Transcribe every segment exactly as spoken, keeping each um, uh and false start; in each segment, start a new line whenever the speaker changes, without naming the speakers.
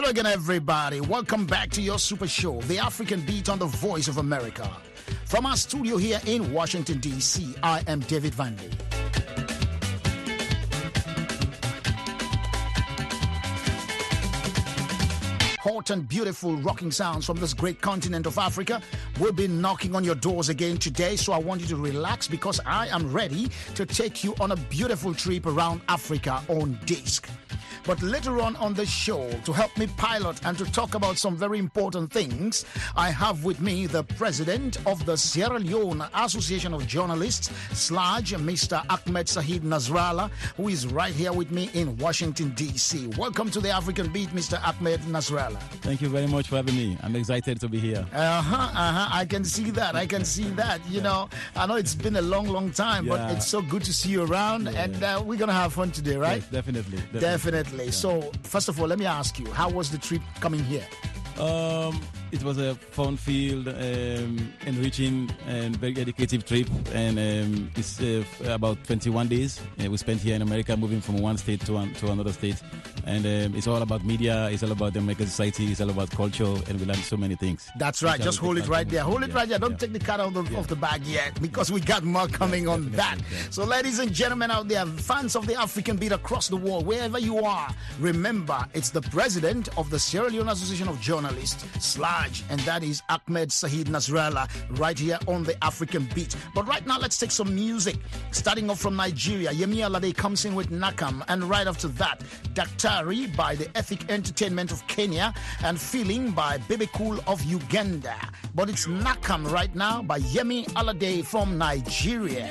again, everybody. Welcome back to your super show, The African Beat on the Voice of America. From our studio here in Washington, D C, I am David Vanley. Hot and beautiful rocking sounds from this great continent of Africa will be knocking on your doors again today. So I want you to relax because I am ready to take you on a beautiful trip around Africa on disc. But later on on the show, to help me pilot and to talk about some very important things, I have with me the president of the Sierra Leone Association of Journalists, SLAJ, Mister Ahmed Said Nasrallah, who is right here with me in Washington, D C. Welcome to the African Beat, Mister Ahmed Nasrallah.
Thank you very much for having me. I'm excited to be here.
Uh-huh, uh-huh. I can see that. I can see that. You know, I know it's been a long, long time, yeah. but it's so good to see you around, yeah. and uh, we're going to have fun today, right?
Yes, definitely. Definitely.
Definitely. Yeah. So, first of all, let me ask you, how was the trip coming here?
Um, it was a fun-filled, um, enriching, and very educative trip. And um, it's uh, about twenty-one days uh, we spent here in America, moving from one state to one, to another state. And um, it's all about media, it's all about the American society, it's all about culture, and we learned so many things.
That's right. Just hold it right there. Hold it
yeah.
right there. Don't
yeah.
take the cat out of the,
yeah.
of the bag yet, because we got more coming
yeah,
on that.
yeah.
So, ladies and gentlemen out there, fans of the African Beat across the world, wherever you are, remember, it's the president of the Sierra Leone Association of Journalists, SLAJ, and that is Ahmed Said Nasrallah, right here on the African Beat. But right now, let's take some music. Starting off from Nigeria, Yemi Alade comes in with Nakam, and right after that, Daktari by the Ethic Entertainment of Kenya, and Feeling by Baby Cool of Uganda. But it's Nakam right now by Yemi Alade from Nigeria.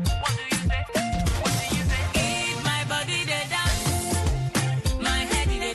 My body they dance, my head they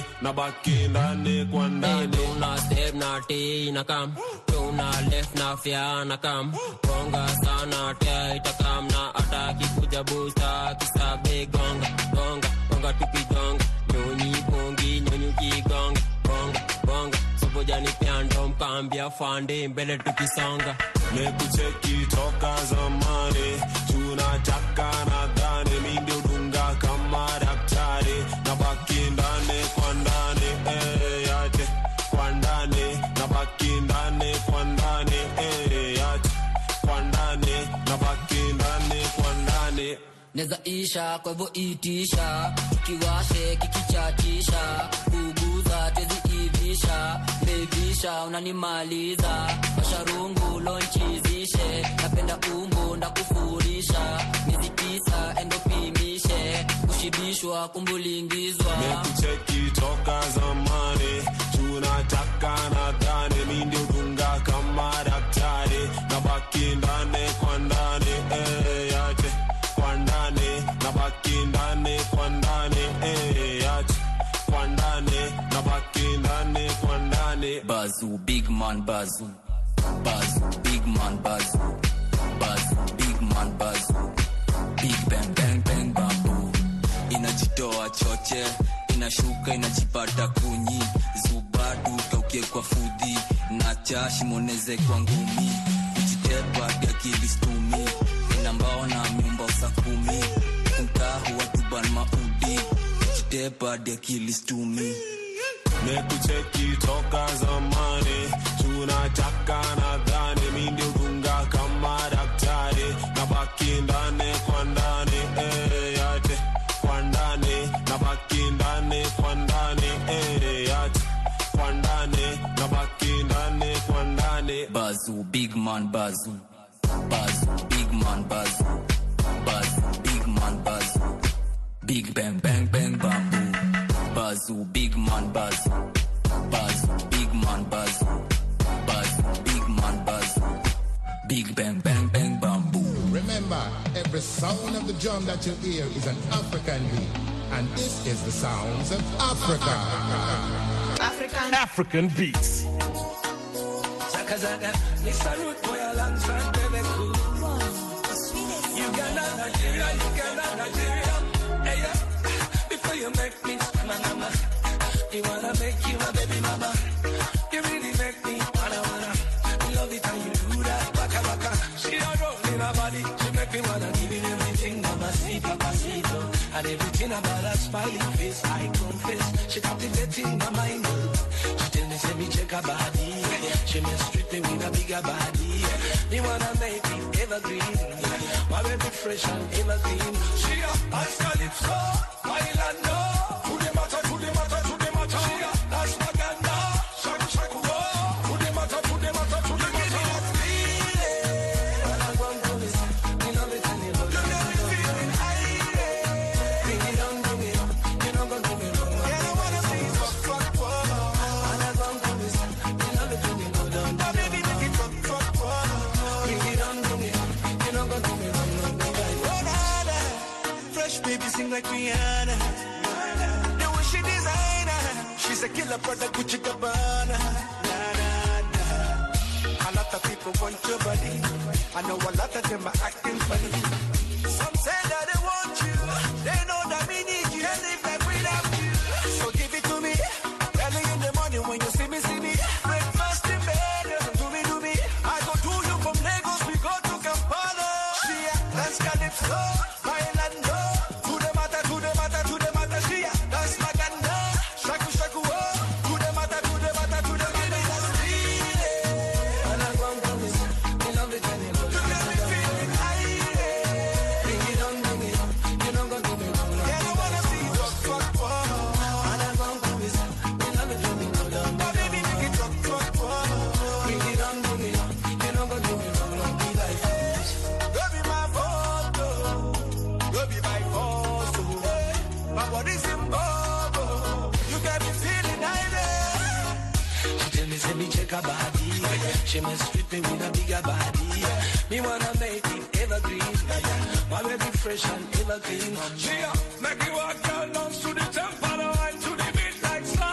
na baki ndani kwa ndani.
Tuna step na T na kam, tuna left na fya na kam, gonga sana tia itakam na ataki kuja busta kisabe gonga gonga gonga tukigonga nyonyi bongi nyonyi kigonga gonga gonga sobojani piando mpambia fande mbele tukisonga.
Mekucheki toka zamani tunataka nadhani mimi ndio dunga kama daktari na baki ndani kwa ndani eh yate kwa ndani na baki ndani kwa ndani eh yate kwa ndani na baki ndani kwa ndani.
Neza isha kwa hivyo itisha tukiwashe kikichatisha kuguza tezi ivisha bevisha unanimaliza masharungu lonchizishe napenda umbo ndakufurisha miezi tisa endopimishe kushibishwa kumbulingizwa.
Mekucheki toka zamani tunataka nadhani mimi ndio dunga kama daktari na baki ndani kwa ndani eh yate kwa ndani na baki ndani kwa ndani eh yate kwa ndani na baki ndani kwa ndani.
Bazu big man bazu bazu big man bazu bazu big man bazu big bang bang bang bambu inajitoa choche inashuka inajipata kunyi zubadu kauke kwa fudhi na chashi moneze kwa ngumi kujitepa ya kilistumi inambao na miumba usakumi kumtahu watuban maudi kujitepa ya kilistumi.
Mekucheki toka zamani tunataka nadhani mimi ndio dunga kama daktari na baki ndani kwa ndani eh yate kwa ndani na baki ndani kwa ndani eh yate kwa ndani na baki ndani kwa ndani.
Bazu big man bazu bazu big man bazu bazu big man bazu big bang bang bang bambu bazu big man bazu bazu big man bazu bazu big man bazu big bang bang bang bambu.
Remember, every sound of the drum that you hear is an African beat, and this is the sounds of Africa.
African African beats.
Zaka zaka, Mister Root boy alongside Bebe Cool. Uganda, Nigeria, Uganda, Nigeria. Hey yeah, before you make me mama, you wanna make you my baby mama. You really make me wanna wanna love it how you do that. Waka waka, she don't roll in her body. She make me wanna give you everything, mama, see, papa, see, and everything about her smiling face. I confess, she captivating my mind. She tell me, say me check her body. She may strip me with a bigger body. Me wanna make it evergreen. My baby fresh and evergreen. She a ice calypso, Bailando. To the matter, to the matter, to the matter. She a that's Maganda. Shaku shaku wo. To the matter, to the matter, to the matter. When I go to this, you know me tell you. You got me feeling high. Bring it on, bring it on. You know gonna do me wrong. Yeah, I wanna see you fuck, fuck, fuck. When I go to this, you know me tell you go down. Now baby, make it fuck, fuck, fuck. Bring it on, bring it on. You know gonna do me wrong. Fresh baby sing like Rihanna. The way she designer, she's a killer product Gucci Gabbana. Nah, nah, nah. A lot of people want your body. I know a lot of them are acting funny. Some say that they want you. They know that we need you. Can't live like without you. So give it to me. Early in the morning when you see me, see me. Breakfast in bed, do me, do me. I go to you from Lagos, we go to Kampala. She a dance calypso, Bailando. She may strip me with a bigger body. Me wanna make it evergreen. My baby fresh and evergreen. She make me walk down to the temple and to the beat like slide.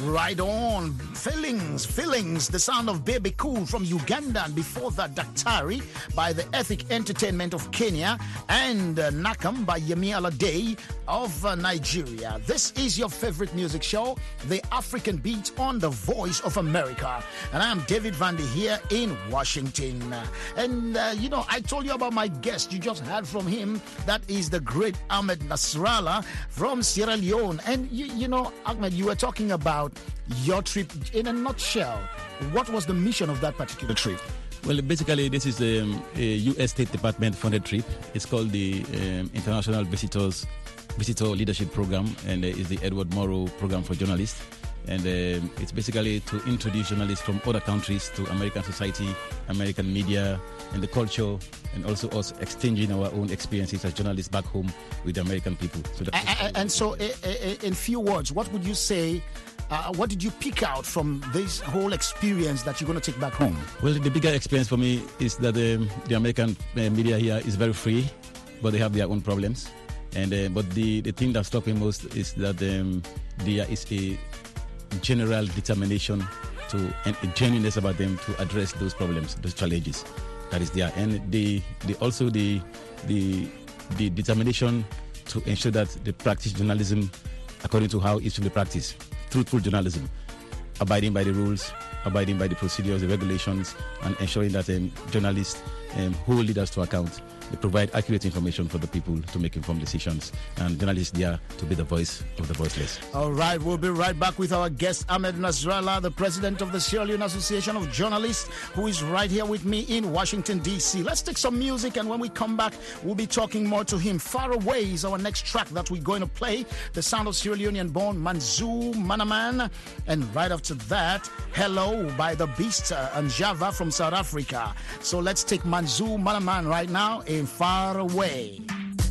Right on. Feelings, feelings. The sound of Baby Cool from Uganda. And before that, Daktari by the Ethic Entertainment of Kenya. And uh, Nakam by Yemi Alade of uh, Nigeria. This is your favorite music show, The African Beat on the Voice of America. And I'm David Vandy here in Washington. And, uh, you know, I told you about my guest. You just heard from him. That is the great Ahmed Nasrallah from Sierra Leone. And, you, you know, Ahmed, you were talking about your trip in a nutshell. What was the mission of that particular trip?
Well, basically, this is um, a U S State Department funded trip. It's called the um, International Visitors Visitor Leadership Program, and uh, it's the Edward Morrow Program for Journalists. And um, it's basically to introduce journalists from other countries to American society, American media, and the culture, and also us exchanging our own experiences as journalists back home with the American people. So
and, and so, in few words, what would you say? Uh, what did you pick out from this whole experience that you're going to take back home?
Well, the bigger experience for me is that um, the American uh, media here is very free, but they have their own problems. And uh, but the, the thing that struck me most is that um, there is a general determination to and a genuineness about them to address those problems, those challenges that is there, and the, the also the the the determination to ensure that they practice journalism according to how it should be practiced. Truthful journalism, abiding by the rules, abiding by the procedures, the regulations, and ensuring that um, journalists um, hold leaders to account. They provide accurate information for the people to make informed decisions, and journalists there to be the voice of the voiceless.
All right, we'll be right back with our guest, Ahmed Nasrallah, the president of the Sierra Leone Association of Journalists, who is right here with me in Washington, D C. Let's take some music, and when we come back, we'll be talking more to him. Far Away is our next track that we're going to play, the sound of Sierra Leonean-born Manzou Manaman. And right after that, Hello by the Beast uh, and Java from South Africa. So let's take Manzou Manaman right now in Far Away.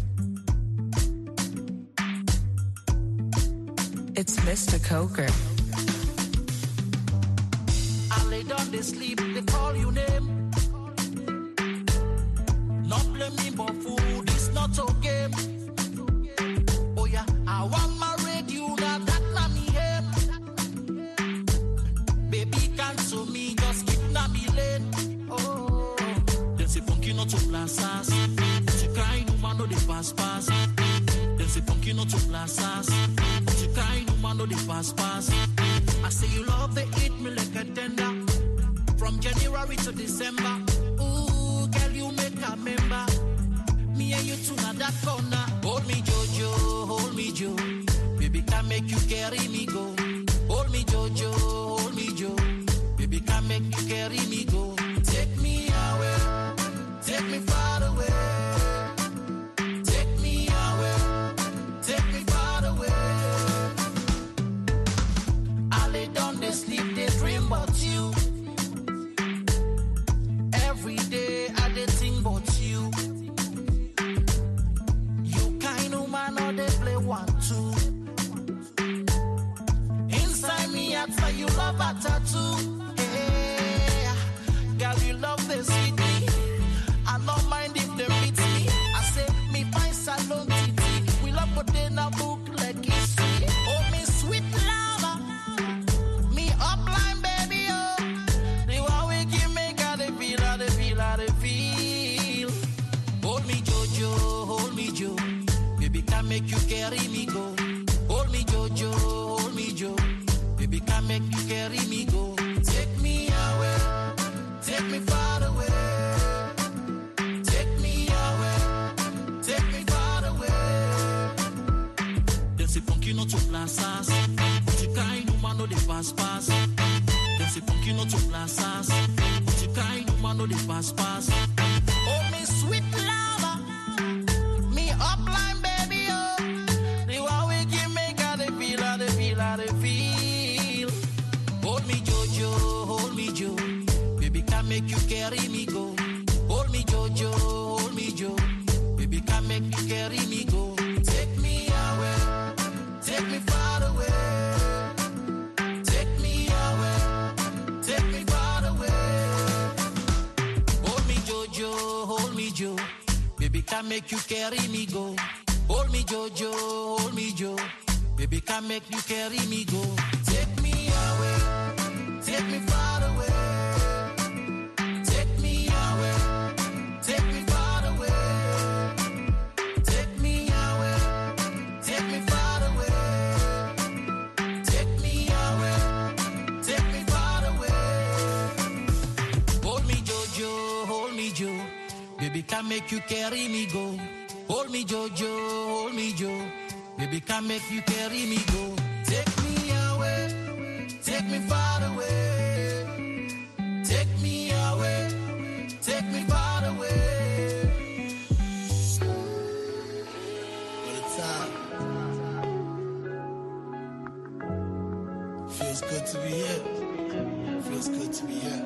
It's Mister Coker.
I lay down, they sleep, they call you name. Not blame me, but food is not a game. Oh yeah, I want my radio, now that na me aim. Baby, cancel me, just keep na me lane. Oh, they say funky not to plazas. To cry, no man, no they pass pass. They say funky not to plazas. To cry, no man, no they pass pass. I say you love the eat me like a tender. From January to December. Ooh, girl, you make a member. Me and you two na that corner. Hold me, Jojo, hold me, Joe. Baby, can make you carry me go. Hold me, Jojo, hold me, Joe. Baby, can make you carry me go. Take me away, take me far away. Take me away, take me far away. I lay down, they sleep, they dream about you. Every day I dey think about you. You kind of man or they play one two. Inside me I tell you love a tattoo. Hey, girl you love the city. I don't mind if they beat me. I say me find salon titi. We love put in a book like history. Oh me sweet lava, me upline baby oh. The one we give me got the feel, I the feel, I the feel. Hold me Jojo, hold me Joe. Baby can make you carry me go. Hold me Jojo, hold me Joe. Baby can make you carry me go. Take me away, take me far away. Take me away, take me far away. They say funky not to plazas. But you kind no man no they pass pass. They say funky not to plazas. But you kind no man no they pass pass. Oh me sweet lava, me upline baby oh. The one we give me got the feel, I the feel, I the feel. Hold me Jojo, hold me Joe. Baby can make you carry me go. Hold me Jojo, hold me Joe. Baby can make you carry me go. Take me away, take me far away. Take me away, take me far away. Hold me Jojo, hold me Joe. Baby can make you carry me go. Hold me Jojo, hold me Joe. Baby can make you carry me go. Take me make you carry me go. Hold me, Jojo, hold me, Joe. Baby, can make you carry me go. Take me away, take me far away. Take me away, take me far away.
What a time. Feels good to be here. Feels good to be here.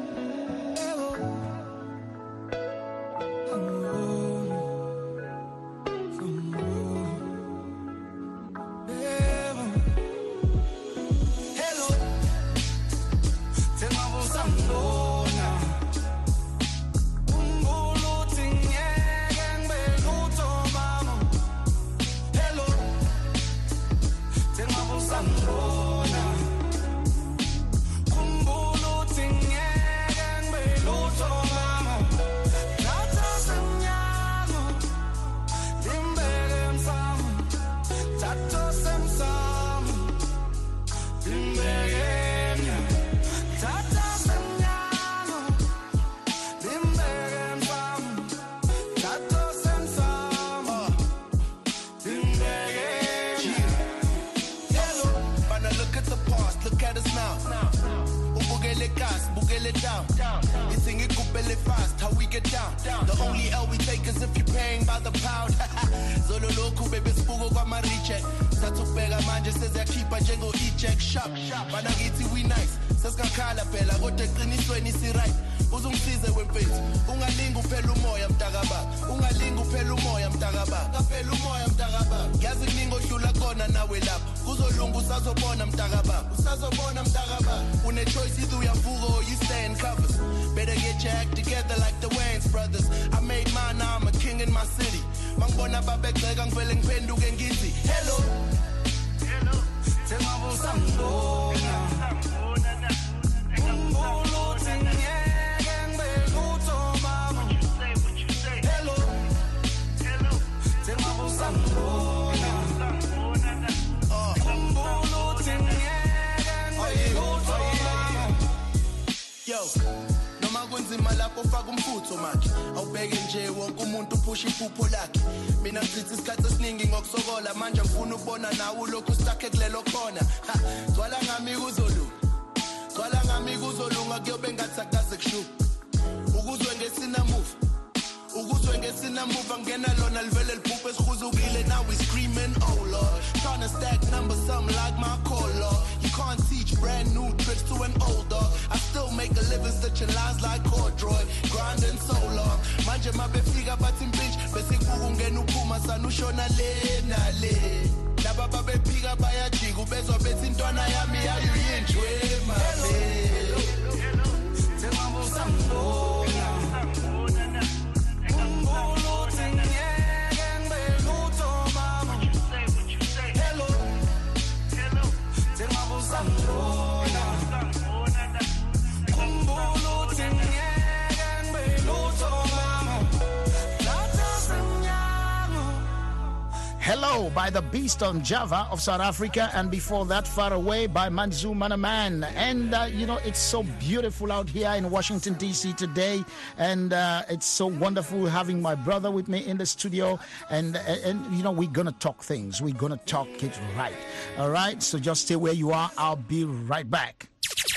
Hello by the Beast on Java of South Africa, and before that, Far Away by Manzu Manaman. And uh, you know, it's so beautiful out here in Washington D C today, and uh, it's so wonderful having my brother with me in the studio. And and you know, we're gonna talk things. We're gonna talk it right. All right, so just stay where you are. I'll be right back.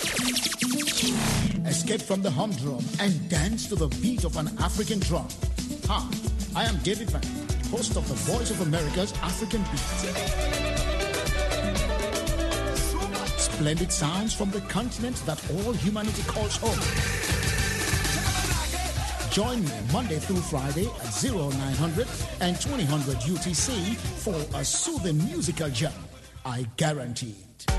Escape from the humdrum and dance to the beat of an African drum. Hi, I am David Van, host of the Voice of America's African Beat. Splendid sounds from the continent that all humanity calls home. Join me Monday through Friday at oh nine hundred and twenty hundred U T C for a soothing musical jam. I guarantee it.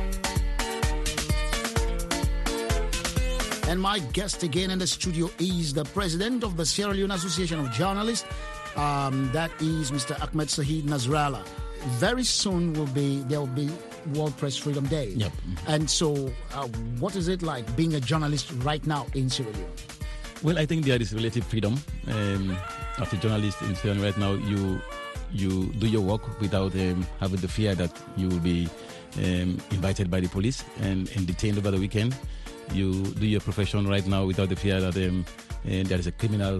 And my guest again in the studio is the president of the Sierra Leone Association of Journalists. Um, that is Mister Ahmed Saheed Nasrallah. Very soon will be there will be World Press Freedom Day.
Yep.
And so, uh, what is it like being a journalist right now in Sierra Leone?
Well, I think there is relative freedom. Um, as a journalist in Sierra Leone right now, you you do your work without um, having the fear that you will be um, invited by the police and, and detained over the weekend. You do your profession right now without the fear that um, uh, there is a criminal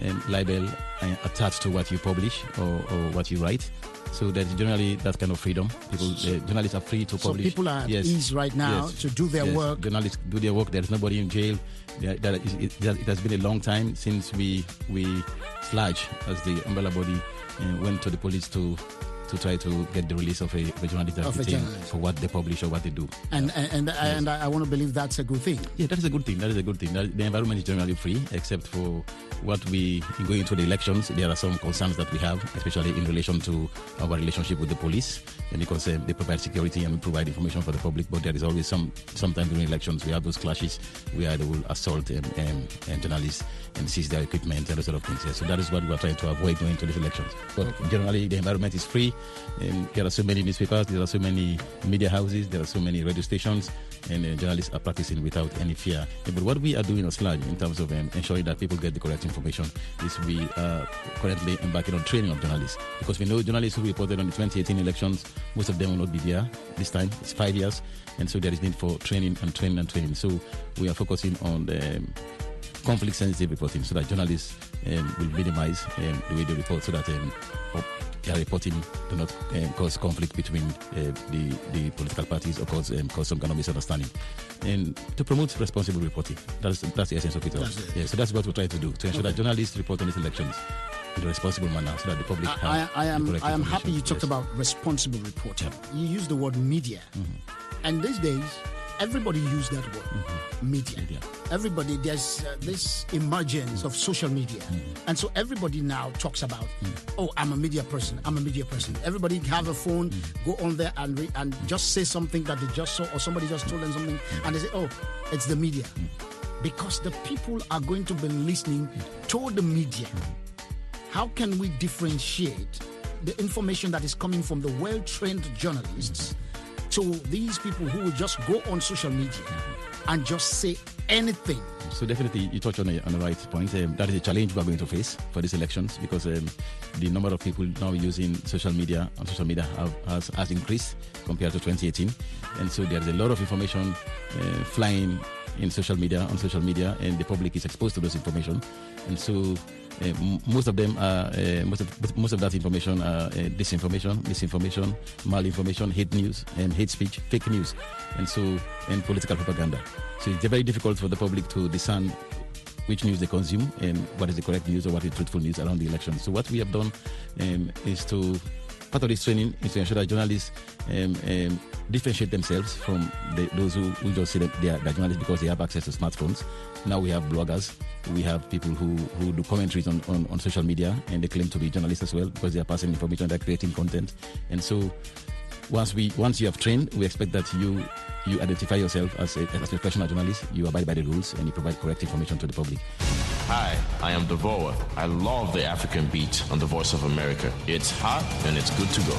um, libel uh, attached to what you publish or, or what you write. So there's generally that kind of freedom. People, uh, journalists are free to publish.
So people are at
yes.
ease right now
yes.
to do their
yes.
work.
Journalists do their work. There's nobody in jail. There, there is, it, it has been a long time since we we Sludge, as the umbrella body, uh, went to the police to to try to get the release of a, of a journalist that detained for what they publish or what they do.
And yeah. and and, yes. and I want to believe that's a good thing.
Yeah, that is a good thing. That is a good thing. That the environment is generally free, except for what we going into the elections. There are some concerns that we have, especially in relation to our relationship with the police, and because um, they provide security and we provide information for the public. But there is always some sometimes during elections we have those clashes where they will assault um, um, um, journalists and seize their equipment and those sort of things. Yeah. So that is what we are trying to avoid going into these elections. But okay. generally, the environment is free. Um, there are so many newspapers, there are so many media houses, there are so many radio stations, and uh, journalists are practicing without any fear. Yeah, but what we are doing at Sludge in terms of um, ensuring that people get the correct information is we are currently embarking on training of journalists, because we know journalists who reported on the twenty eighteen elections, most of them will not be there this time. It's five years, and so there is need for training and training and training. So we are focusing on the um, conflict-sensitive reporting, so that journalists um, will minimize um, the way they report, so that um, their reporting do not um, cause conflict between uh, the, the political parties or cause, um, cause some kind of misunderstanding. And to promote responsible reporting, that's, that's the essence of it all. It. Yeah, so that's what we're trying to do, to ensure okay. that journalists report on these elections in a responsible manner, so that the public
I,
have
I, I am I am happy you
yes.
talked about responsible reporting. Yeah. You used the word media. Mm-hmm. And these days, everybody use that word, mm-hmm. media. media. Everybody, there's uh, this emergence of social media. Mm-hmm. And so everybody now talks about, mm-hmm. oh, I'm a media person, I'm a media person. Everybody have a phone, mm-hmm. go on there and re- and just say something that they just saw, or somebody just told them something, mm-hmm. and they say, oh, it's the media. Mm-hmm. Because the people are going to be listening mm-hmm. to the media. Mm-hmm. How can we differentiate the information that is coming from the well-trained journalists to these people who will just go on social media mm-hmm. and just say anything?
So definitely, you touch on, a, on the right point. Um, that is a challenge we are going to face for these elections, because um, the number of people now using social media on social media have, has, has increased compared to twenty eighteen, and so there is a lot of information uh, flying in social media on social media, and the public is exposed to those information, and so. Uh, m- most of them are uh, most of most of that information are uh, disinformation, misinformation, malinformation, hate news, and hate speech, fake news, and so and political propaganda. So it's very difficult for the public to discern which news they consume and what is the correct news or what is truthful news around the election. So what we have done um, is to part of this training is to ensure that journalists um, um, differentiate themselves from the, those who, who just say that they are, they are journalists because they have access to smartphones. Now we have bloggers, we have people who, who do commentaries on, on, on social media, and they claim to be journalists as well because they are passing information, they're creating content. And so once we once you have trained, we expect that you you identify yourself as a, as a professional journalist, you abide by the rules, and you provide correct information to the public.
Hi, I am Devoa. I love the African beat on the Voice of America. It's hot and it's good to go.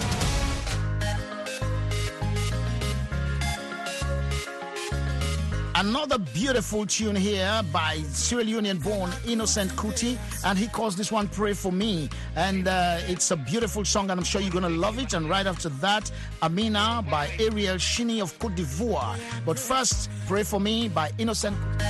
Another beautiful tune here by Sierra Leonean-born Innocent Kuti, and he calls this one Pray For Me. And uh, it's a beautiful song, and I'm sure you're going to love it. And right after that, Amina by Ariel Shini of Côte d'Ivoire. But first, Pray For Me by Innocent Kuti.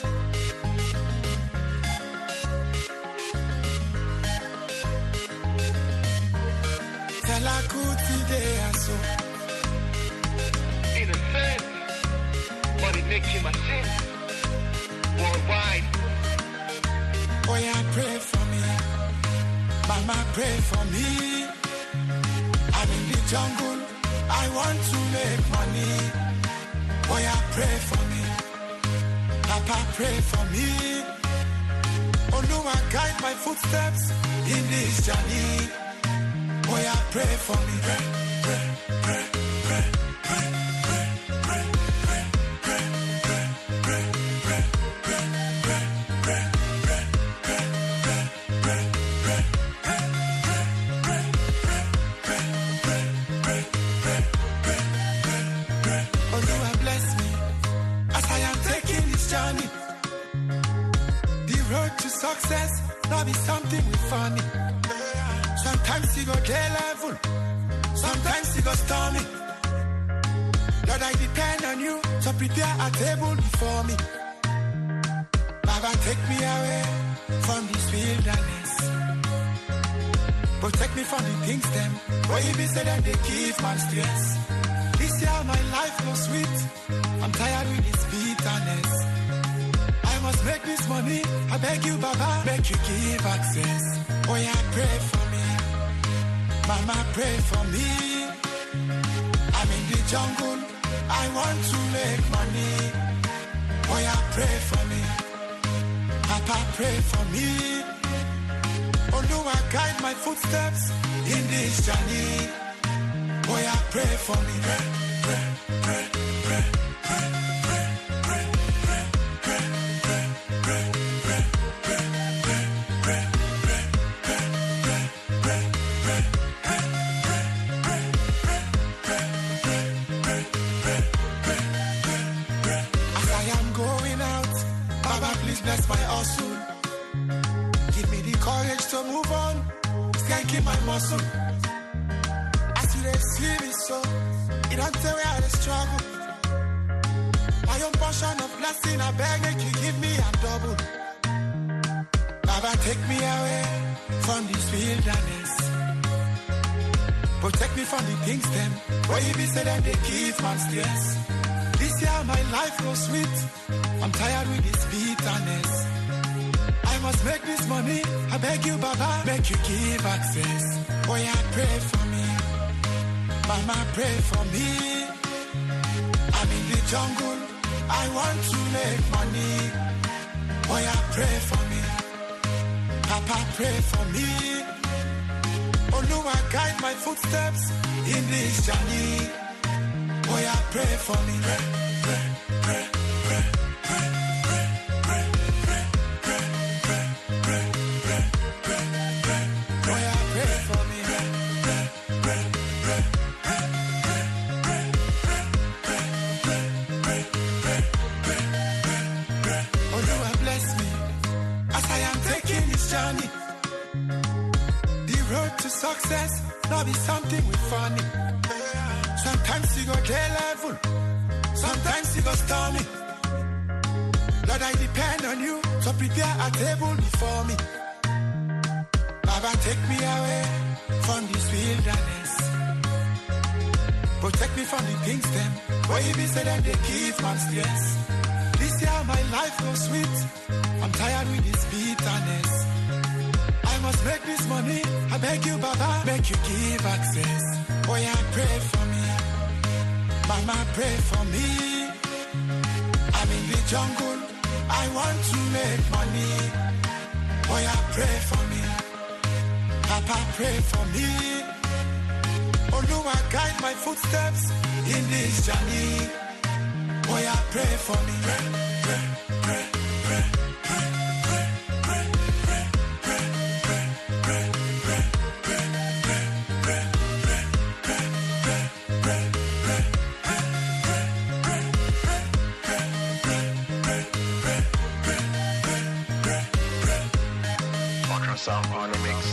Innocent, but it makes him a sin worldwide.
Oh yeah, pray for me, Mama, pray for me. I'm in the jungle, I want to make money. Oh yeah, pray for me, Papa, pray for me. Oh Lord, guide my footsteps in this journey. Oh yeah, pray for me, pray, pray, pray, pray, pray, pray, pray, pray, pray, pray, pray, pray, pray, pray. Oh Lord, bless me as I am taking this journey. The road to success, now be something we funny. Sometimes you go day level, sometimes you go stormy. Lord, I depend on you to prepare a table before me. Baba, take me away
from this wilderness. Protect me from the things them. Why you be say that they give man stress. This year my life was sweet. I'm tired with this bitterness. I must make this money. I beg you, Baba, make you give access. Oh yeah, pray for me. Mama, pray for me. I'm in the jungle. I want to make money. Oh yeah, pray for me. Papa, pray for me. Oh Lord, guide my footsteps in this journey. Oh yeah, pray for me. Pray, pray, pray, pray, pray, pray, pray, pray, pray, pray, pray, pray, pray, pray, pray, pray. As I am going out, Baba, please bless my hustle. Give me the courage to move on. Skanking my muscle. As you they see me so, it don't tell me how to struggle. My own portion of blessing, I beg that you give me a double. Baba, take me away from this wilderness. Protect me from the things them. Why you be say that they give man stress. This year my life goes sweet. I'm tired with this bitterness. I must make this money. I beg you, Baba, make you give access. Oh yeah, pray for me. Mama, pray for me. I'm in the jungle. I want to make money. Oh yeah, pray for me. Papa, pray for me. Oh Lord, guide my footsteps in this journey. Oh yeah, pray for me. Pray, pray, pray, pray, pray, pray, pray, pray, pray, pray, pray, pray, pray, pray. Oh yeah, pray for me. Pray, pray, pray, pray, pray, pray, pray, pray, pray, pray, pray, pray, pray. Oh Lord, bless me as I am taking this journey. The road to success, not be something we funny. Sometimes you go get level, sometimes you go stormy. Lord, I depend on you, so prepare a table before me. Baba, take me away from this wilderness. Protect me from the things them. Why you be say that they give man stress. This year my life goes sweet. I'm tired with this bitterness. I must make this money. I beg you, Baba, make you give access. Oh yeah, pray for me. Mama, pray for me. I'm in the jungle. I want to make money. Oh yeah, pray for me. Papa, pray for me. Oh Lord, guide my footsteps in this journey. Oh yeah, pray for me. Pray, pray, pray, pray, pray, pray, pray, pray, pray, pray, pray, pray, pray, pray, pray, pray, pray, pray.
Sound on the mix.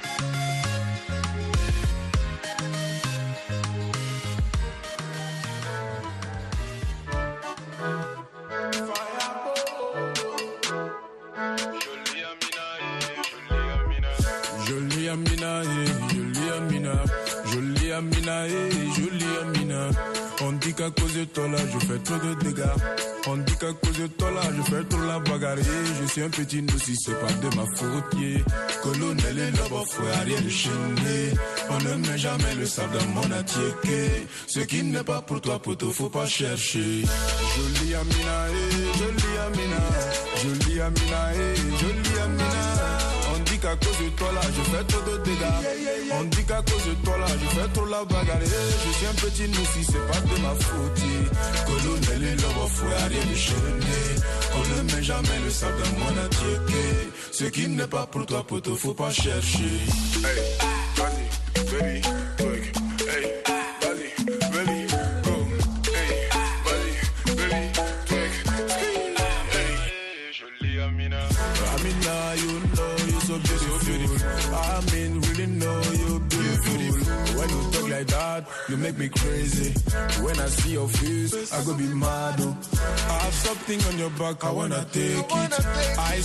Jolie Amina, jolie Amina, jolie Amina, jolie Amina. On dit qu'à cause de toi là, je fais trop de dégâts. On dit qu'à cause de toi là, je fais trop la bagarre. Je suis un petit nous si c'est pas de ma faute. Yeah. Colonel et l'homme, faut rien de chaîner. On ne met jamais le sable dans mon attiéké. Ce qui n'est pas pour toi, poto, faut pas chercher. Jolie Amina, eh, jolie Amina, jolie Amina, eh, jolie Amina. On dit qu'à cause de toi là, je fais trop de dégâts. On dit qu'à cause de toi là, je fais trop la bagarre. Je suis un petit nous si c'est pas de ma faute. Colonel et l'homme, faut rien de chaîner. On ne met jamais le sable dans mon attiéké. Ce qui n'est pas pour toi, poto, faut pas chercher.
Hey, vas-y, baby, quick. Hey, vas-y, baby, go. Hey, vas-y, baby, quick. Hey, jolie Amina.
Amina, you know you're so beautiful. I mean, really know you're beautiful. When you talk like that, you make me crazy. When I see your face, I go be mad. Oh. I have something on your back, I wanna take it. I swear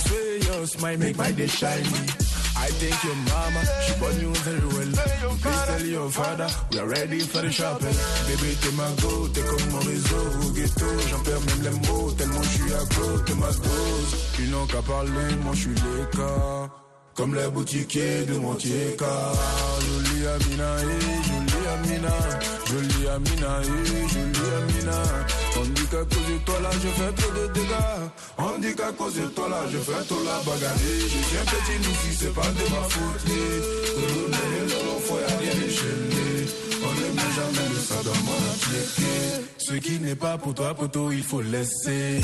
your smile make my day shiny. I thank your mama, she born you very well. Please tell your father, we are ready for the shopping. Bébé, t'es ma go, t'es comme mon réseau. Ghetto, j'en perds même les mots, tellement je suis accro, t'es ma dose. Ils n'ont qu'à parler, moi je suis l'écart. Comme les boutiquiers de Montier-Car. Jolie Amina, eh, jolie Amina. Jolie Amina, eh, jolie Amina. On dit qu'à cause de toi là, je fais trop de dégâts. On dit qu'à cause de toi là, je fais trop la bagarre. Je suis un petit Lucie, c'est pas de ma faute. On faut y aller déchaîner. On ne met jamais de ça dans mon appliqué. Ce qui n'est pas pour toi, poto, il faut laisser.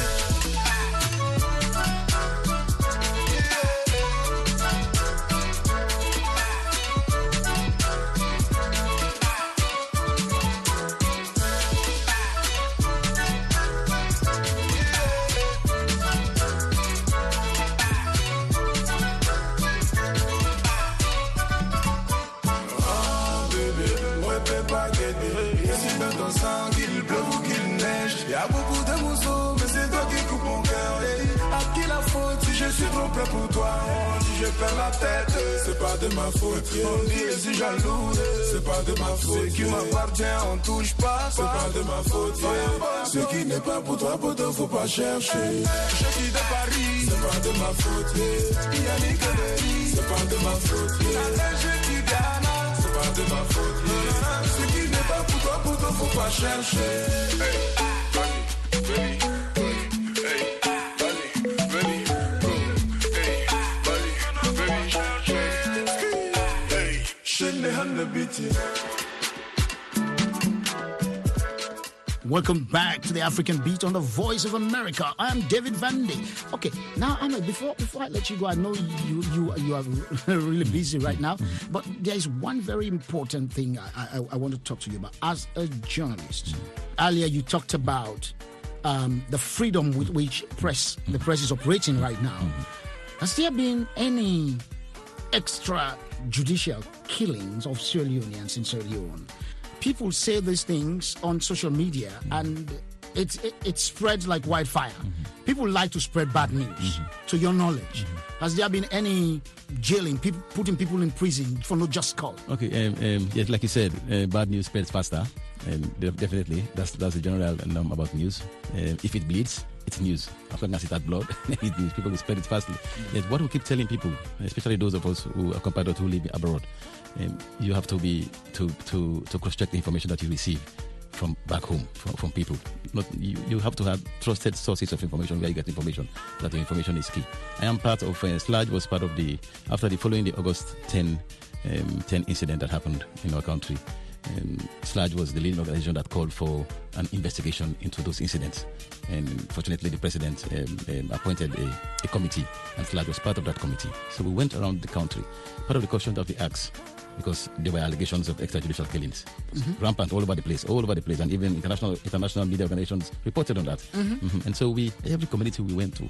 Il y a beaucoup de mousseaux, mais c'est toi qui coupe mon cœur. À qui la faute si je suis trop plein pour toi? On dit je perds la tête, c'est pas de ma faute. On dit je suis jaloux, c'est pas de ma faute. Ce qui m'appartient, on touche pas, c'est pas de ma faute. Ce qui n'est pas pour toi, poto, faut pas chercher. Je suis de Paris, c'est pas de ma faute. Il y a ni que des riz, c'est pas de ma faute. La neige qui Ghana, c'est pas de ma faute. Ce qui n'est pas pour toi, poto, faut pas chercher.
Ready, hey, Bali, ready, go, hey, Bali, ready, hey,
shake the hand a bit.
Welcome back to the African Beat on the Voice of America. I am David Vandy. Okay, now Ahmed, before before I let you go, I know you you you are really busy right now, but there is one very important thing I, I, I want to talk to you about. As a journalist, earlier you talked about um, the freedom with which press the press is operating right now. Has there been any extrajudicial killings of Sierra Leoneans in Sierra Leone? People say these things on social media, and it, it, it spreads like wildfire. Mm-hmm. People like to spread bad news. Mm-hmm. To your knowledge, mm-hmm. has there been any jailing, people, putting people in prison for no just cause?
Okay, um, um, yes, like you said, uh, bad news spreads faster, and definitely that's that's the general norm about news. Uh, if it bleeds, it's news. As long as it has blood, it news. People will spread it fastly. Mm-hmm. Yes, what we keep telling people, especially those of us who are compatriots who live abroad, um, you have to be to to to cross-check the information that you receive from back home, from, from people. Not you, you have to have trusted sources of information where you get information, that the information is key. I am part of, uh, Sludge was part of the, after the following the August tenth um, ten incident that happened in our country. Um, Sludge was the leading organization that called for an investigation into those incidents. And fortunately, the president um, um, appointed a, a committee, and Sludge was part of that committee. So we went around the country. Part of the question that we asked, because there were allegations of extrajudicial killings, mm-hmm. rampant all over the place, all over the place, and even international international media organizations reported on that. Mm-hmm. Mm-hmm. And so we, every community we went to,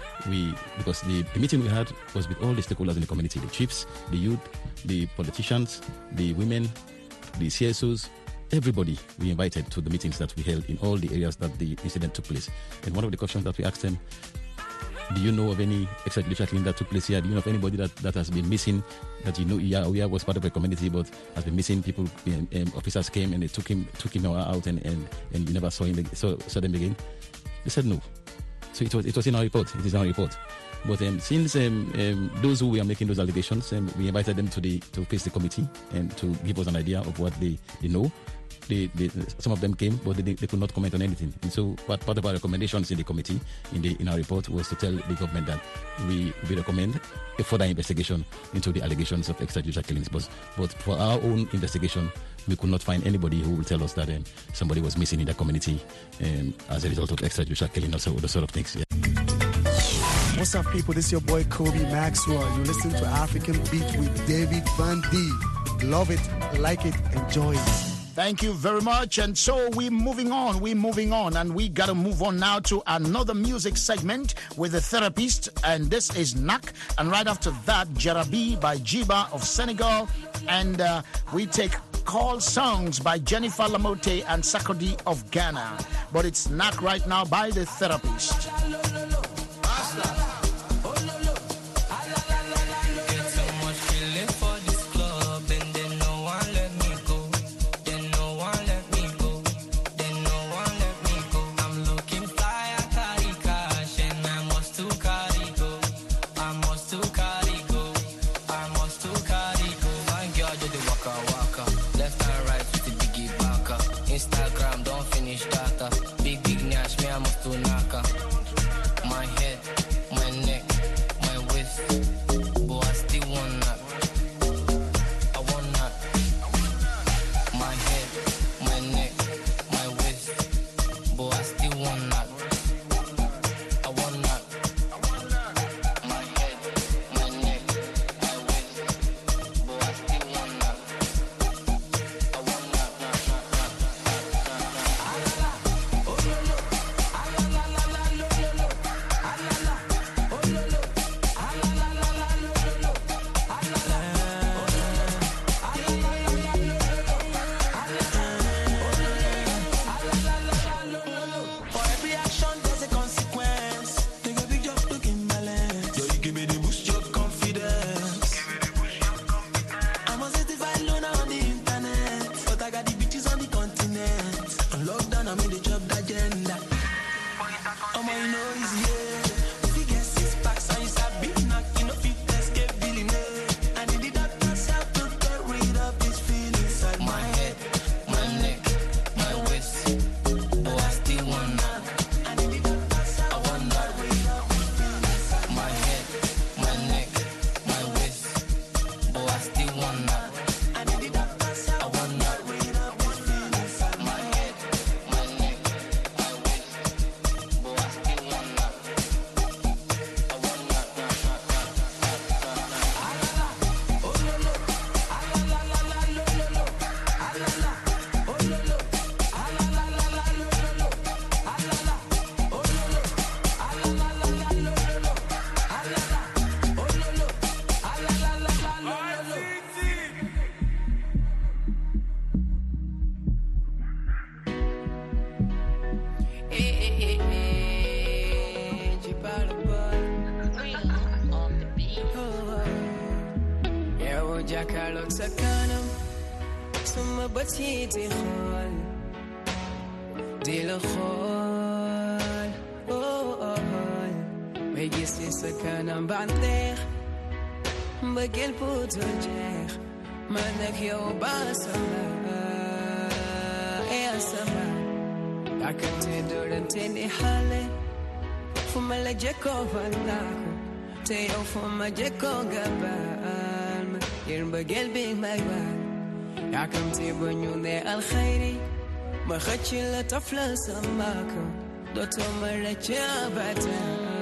we because the, the meeting we had was with all the stakeholders in the community, the chiefs, the youth, the politicians, the women, the C S Os, everybody we invited to the meetings that we held in all the areas that the incident took place. And one of the questions that we asked them, do you know of any extrajudicial killing that took place here? Do you know of anybody that, that has been missing, that you know, yeah, we was part of a community, but has been missing? People, um, um, officers came and they took him took him out and, and, and you never saw him, saw, saw them again? They said no. So it was it was in our report. It is in our report. But um, since um, um, those who were making those allegations, um, we invited them to the to face the committee and to give us an idea of what they, they know. They, they, some of them came, but they, they could not comment on anything. And so, what part of our recommendations in the committee, in the in our report, was to tell the government that we, we recommend a further investigation into the allegations of extrajudicial killings. But, but for our own investigation, we could not find anybody who will tell us that um, somebody was missing in the community um, as a result of extrajudicial killing or so, those sort of things. Yeah.
What's up, people? This is your boy Kobe Maxwell. You're listening to African Beat with David Van D. Love it, like it, enjoy it.
Thank you very much. And so we're moving on. We're moving on. And we got to move on now to another music segment with the therapist. And this is Nak. And right after that, Jarabi by Jiba of Senegal. And uh, we take Call Songs by Jennifer Lamote and Sakodi of Ghana. But it's Nak right now by the therapist.
Bunaka. My head, my neck, my waist. Boy, I still want that. I want that. My head, my neck, my waist. Boy, I still want that. I want that. My head, my neck, my waist. Boy, I still want that. I want that.
For every action, there's a consequence. Take a big job, looking balance. Yo, you give me the boost your confidence. I'm a certified loner on the internet, but I got the bitches on the continent. On lockdown, I'm in the job agenda. Oh my, you know it's yeah. If you get six packs and you start big knock, you know fit escape billionaire. And in the doctors have to get rid of this feeling inside
My head, my neck, my waist. Boy, I still want that. I want that. My head, my neck, my waist. Boy, I still want that. I want that. My head, my neck, my waist. Boy, I still want that. I want that.
Jakalot sa kanam, sumabat si Tihol, Dilahol, oh, oh, may gisi sa kanam banter, bagil puto jer, manak yaw basama, eh asama, kakante durante ni hale, fumala jeko vanako, teo fuma jeko gabal. Yen bagel big my man ya kam ti banyu ne al khairi ma khachila tafla samako doto mara chabata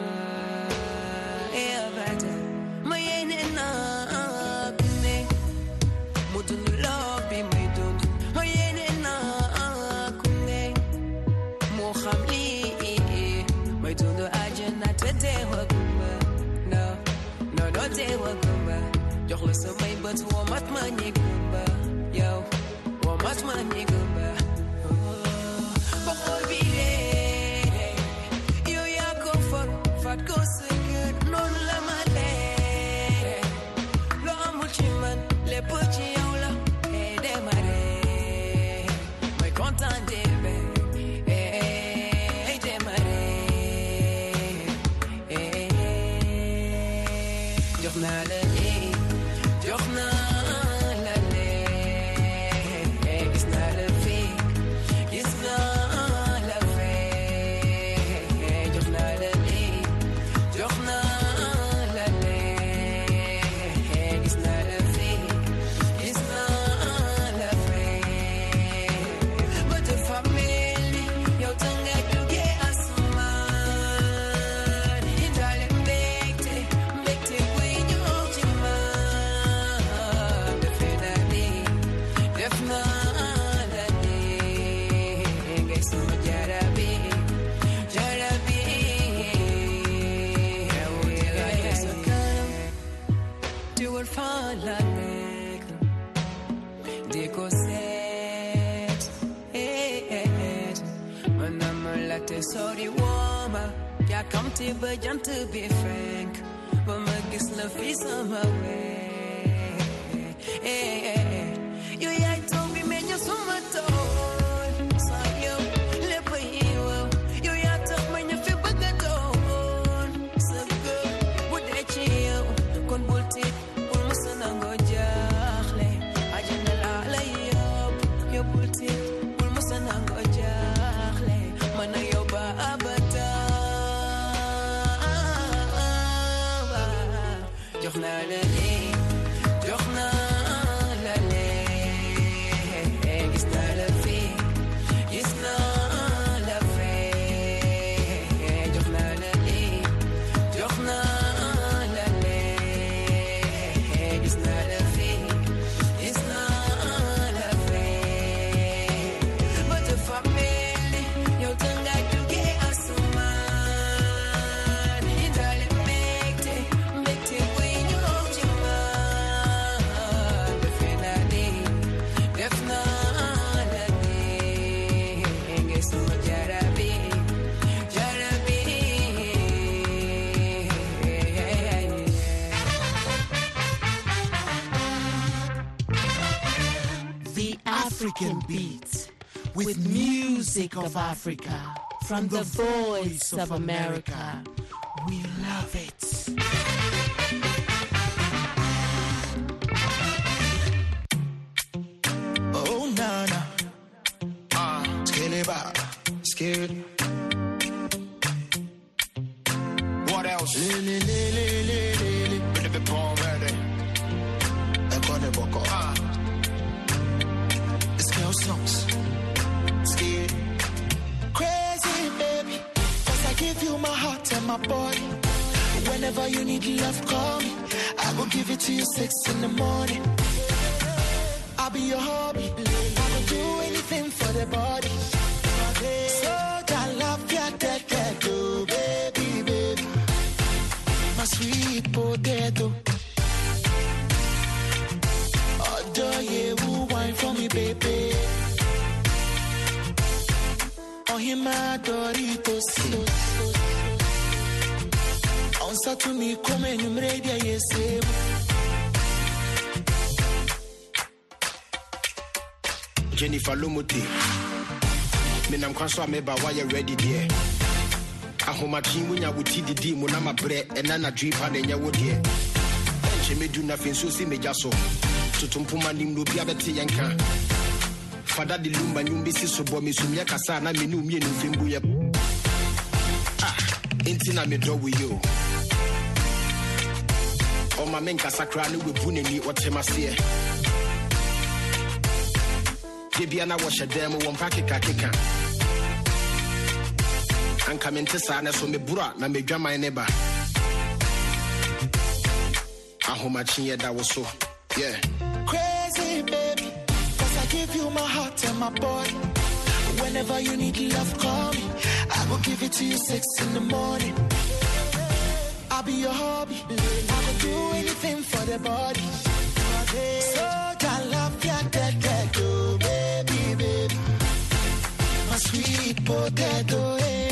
e abata ma yene na ne mudun lobby my dund ma yene na kunne mo khamli my dund ajana tade wakuma no no no de wakuma Jox la samay bët woo mat ma ñegumba yow woo mat ma ñegumba ba xool bi lee yow yaa ko fot fat ko sa kër noonu la ma lee loo amul ci man lépp ci yow la ee demare may kontaan dembe ee demare ee jox naa la Sorry, woman, yeah, come to be young to be frank, but my kiss love is on my way. You yeah, told me, man, you're so much tall. So you, let me you, you yeah, told me you feel better. So good, would I chill? Convulsed, almost an angoja. I just la you, you're bullet, almost an angoja. Mana yo ba abata
African beats with music of Africa from the voice of America. We love it.
Oh, Nana. Ah, skinny back. Scared.
What else?
Lily, lily, lily, lily.
With the ball ready.
I got the book off.
Ah.
It's girl songs. Scared. Crazy, baby. Cause I give you my heart and my body. Whenever you need love, call me. I will give it to you six in the morning. I'll be your hobby. I will do anything for the body. So I love ya, that, that, oh, baby, baby. My sweet potato. Adore you, who wine for me, baby. Oh, him, my Doritos. On Saturday, come and you ready, yes,
Jennifer Lumuti. Minam Kwanswa meba why you ready there. Ahoma chimunya wuti didi munama bre enana drip and enya wo there. Enche me do nothing so see me jaso. Tutumpuma nim no bia beti yanka. Fada di lumba nyumbi si sobo me sumya kasa na me nu mie nu fembu ye. Ah, inti na me do with you. O ma men kasa kra ne we bu ne ni otemase. Debiana wash a demo one packet kaka. And come into sana so me bura na me dwa my neighbor. Ahomachin that was so. Yeah.
Crazy baby. Cause I give you my heart and my body. Whenever you need love, call me. I will give it to you six in the morning. I'll be your hobby. I will do anything for the body. So I love ya, that, that, oh, baby, baby. My sweet potato, hey.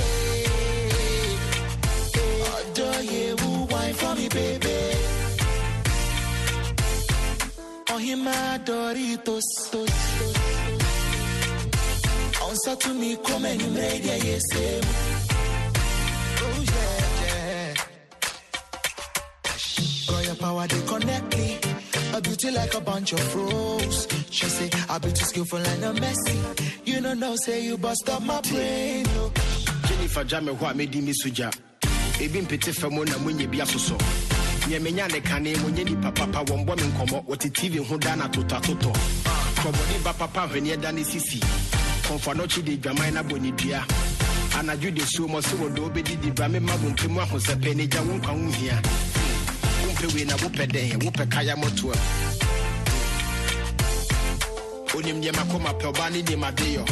Adore you, who wine for me, baby. Oh, him, my Doritos. On Saturday, come and you ready, yes, oh, yeah, yeah. Got your power, they connect me. A beauty like a bunch of roses. She say, I be too skillful and I'm messy. You don't know, say you bust up my brain. No.
Jennifer Jame wa me di mi suja. Ebi mpete famo na mwenye bia soso. Nye menya ne kane mwenye ni papa pa wombo me nkomo. Wati T V ho da na tota toto. Kobodi ba papa hwenye da ne sisi. Konfa no chi de dwamai na boni dua. Anaju de so mo se wodo obedi di bra me mabunke mu ahosepe ne ja wo nkwa hu hia. We na wupe den wupe kaya moto onim nye makoma pe oba ni de madeyo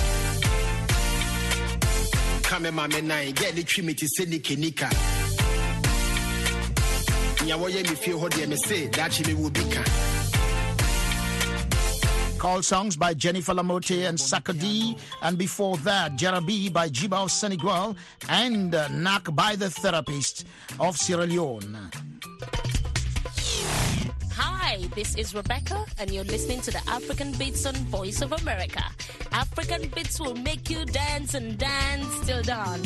kame ma me nine get the trimity se ni kenika nya wo ye me fie ho de me say that she me will be ka.
Call songs by Jennifer Lamotte and Sakadi, and before that, Jarabi by Jiba of Senegal, and uh, Nak by the Therapist of Sierra Leone.
Hi, this is Rebecca, and you're listening to the African Beats on Voice of America. African Beats will make you dance and dance till dawn.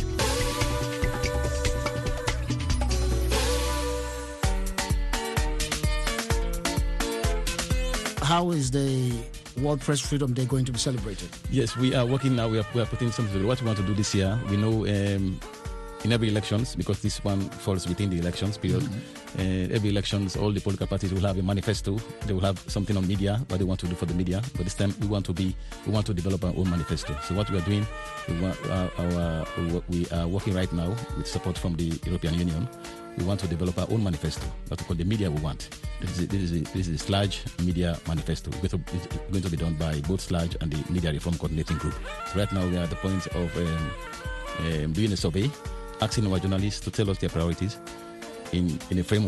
How is the World Press Freedom Day going to be celebrated?
Yes, we are working now. We are, we are putting something. What we want to do this year, we know um, in every elections, because this one falls within the elections period, mm-hmm. uh, every elections, all the political parties will have a manifesto. They will have something on media, what they want to do for the media. But this time, we want to be, we want to develop our own manifesto. So what we are doing, we, want, uh, our, we are working right now with support from the European Union. We want to develop our own manifesto, what we call the media we want. This is, this is, a, this is a SLAGE media manifesto. It's going, to, it's going to be done by both SLAGE and the Media Reform Coordinating Group. So right now we are at the point of um, um, doing a survey, asking our journalists to tell us their priorities in, in a framework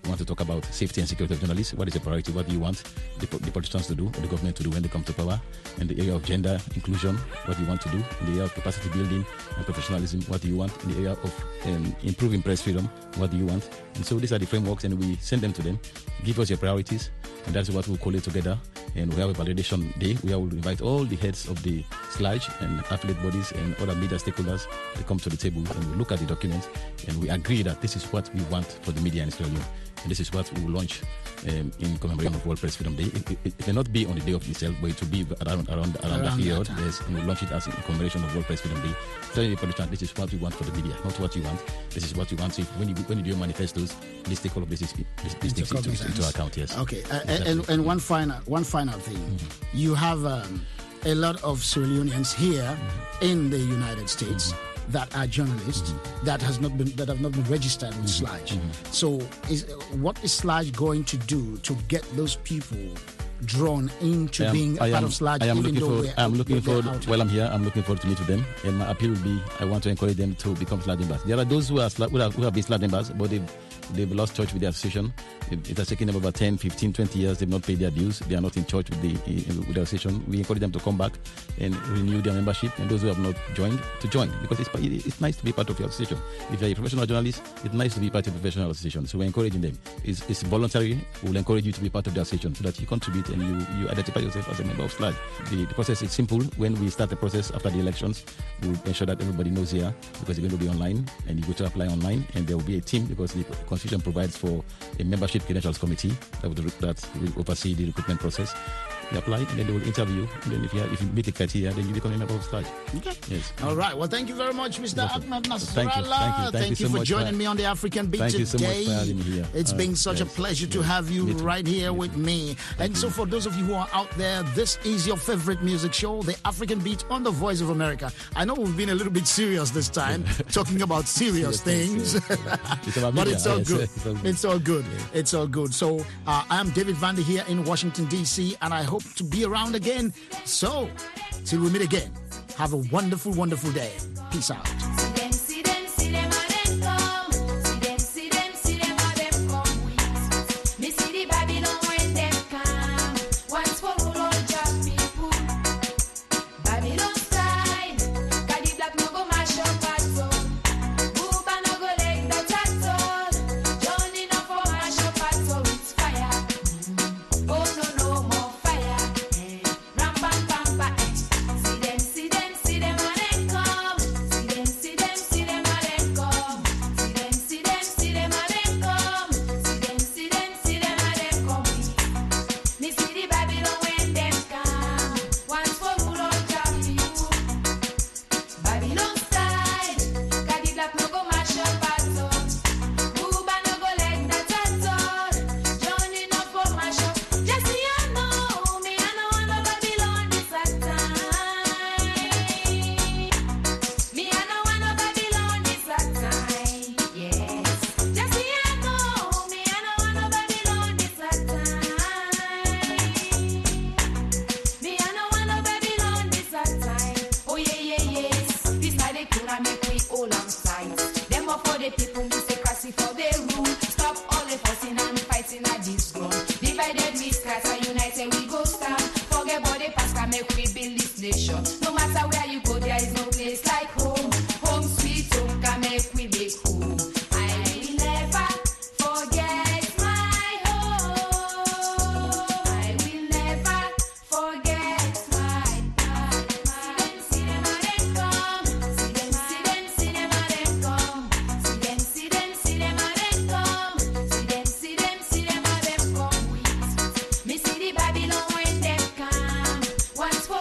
We want to talk about safety and security of journalists. What is the priority? What do you want the, the politicians to do, or the government to do when they come to power? In the area of gender inclusion, what do you want to do? In the area of capacity building and professionalism, what do you want? In the area of um, improving press freedom, what do you want? And so these are the frameworks, and we send them to them. Give us your priorities, and that's what we'll collate together. And we have a validation day where we'll invite all the heads of the SLAJ and affiliate bodies and other media stakeholders to come to the table, and we look at the documents, and we agree that this is what we want for the media in Sierra Leone. And this is what we will launch um, in commemoration of World Press Freedom Day. It, it, it may not be on the day of itself, but it will be around around, around, around that period. That yes, and we'll launch it as in commemoration of World Press Freedom Day. Telling the politician, this is what we want for the media, not what you want. This is what you want. So if, when you when you do your manifestos, please take all of this, this, this things into, into, into account. Yes.
Okay. Uh, exactly. and, and one final one final thing, mm-hmm. you have um, a lot of Sierra Leoneans here mm-hmm. in the United States. Mm-hmm. that are journalists mm-hmm. that has not been that have not been registered with mm-hmm. SLAJ. Mm-hmm. So, is what is SLAJ going to do to get those people drawn into
am,
being a
I
part
am,
of SLAJ?
I am
even
looking
though
forward. I'm looking forward. While I'm here, I'm looking forward to meet with them. And my appeal will be: I want to encourage them to become SLAJ members. There are those who are who have, who have been SLAJ members, but they've they've lost touch with the association. It, it has taken them about ten, fifteen, twenty years. They've not paid their dues. They are not in touch with the with the association. We encourage them to come back and renew their membership. And those who have not joined, to join, because it's it's nice to be part of your association. If you're a professional journalist, it's nice to be part of a professional association. So we're encouraging them. It's, it's voluntary. We'll encourage you to be part of the association so that you contribute and you, you identify yourself as a member of SLAJ. The, the process is simple. When we start the process after the elections, we'll ensure that everybody knows here, because it's going to be online, and you go to apply online, and there will be a team, because the Constitution provides for a membership credentials committee that will, that will oversee the recruitment process. You apply, and then they will interview, and then if you have, if you meet the criteria, then you become a member of SLAJ.
Okay.
Yes.
All right. Well, thank you very much, Mister Ahmed Nasrallah.
Thank you. Thank you. Thank,
thank you,
you so
for
much
joining
for,
me on the African Beat
thank
today.
You so much for having me here.
It's
uh,
been such
yes,
a pleasure
yes.
to have you right here
me
with
too.
me.
Thank
and
you.
so, for those of you who are out there, this is your favorite music show, the African Beat on the Voice of America. I know we've been a little bit serious this time, talking about serious things,
it's about
but
media.
it's all
yes,
good.
It's all good.
It's all good. Yeah. It's all good. So, uh, I am David Vandy here in Washington, D C, and I hope to be around again. So, till we meet again, have a wonderful, wonderful day. Peace out.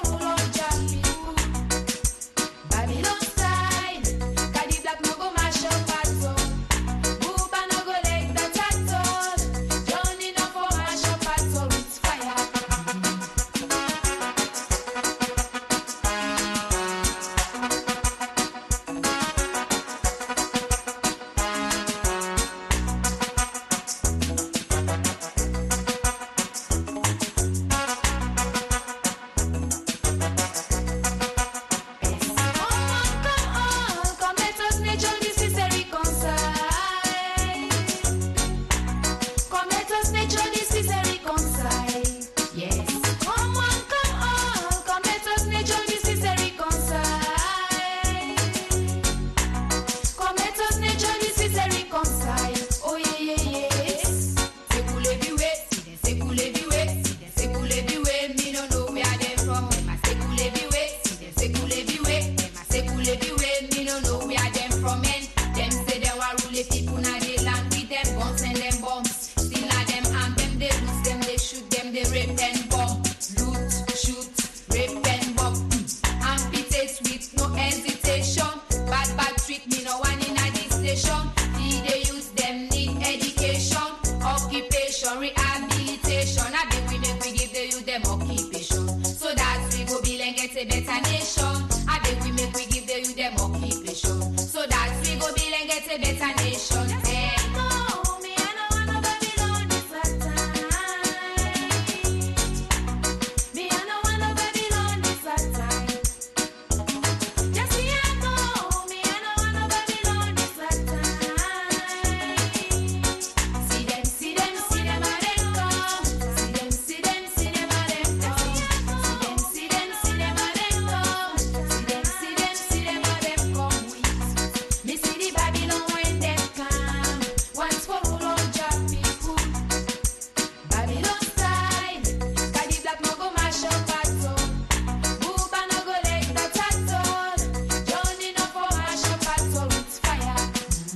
Babylon style, Cadi Black no go mash up. get a better nation. I beg we make we give the youth them occupation. So that we go build and get a better nation.